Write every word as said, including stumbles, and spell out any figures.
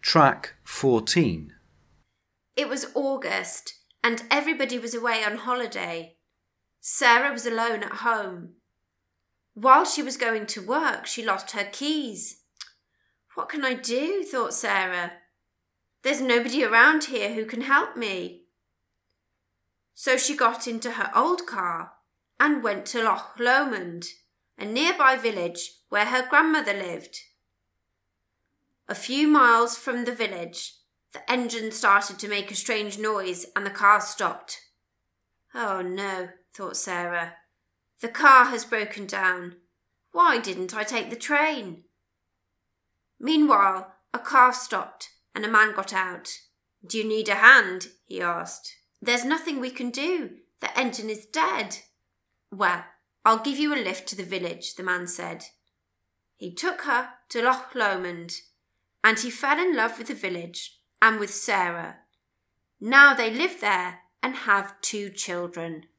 Track fourteen. It was August and everybody was away on holiday. Sarah was alone at home. While she was going to work, she lost her keys. What can I do? Thought Sarah. There's nobody around here who can help me. So she got into her old car and went to Loch Lomond, a nearby village where her grandmother lived. A few miles from the village, the engine started to make a strange noise and the car stopped. Oh no, thought Sarah. The car has broken down. Why didn't I take the train? Meanwhile, a car stopped and a man got out. Do you need a hand? He asked. There's nothing we can do. The engine is dead. Well, I'll give you a lift to the village, the man said. He took her to Loch Lomond and he fell in love with the village and with Sarah. Now they live there and have two children.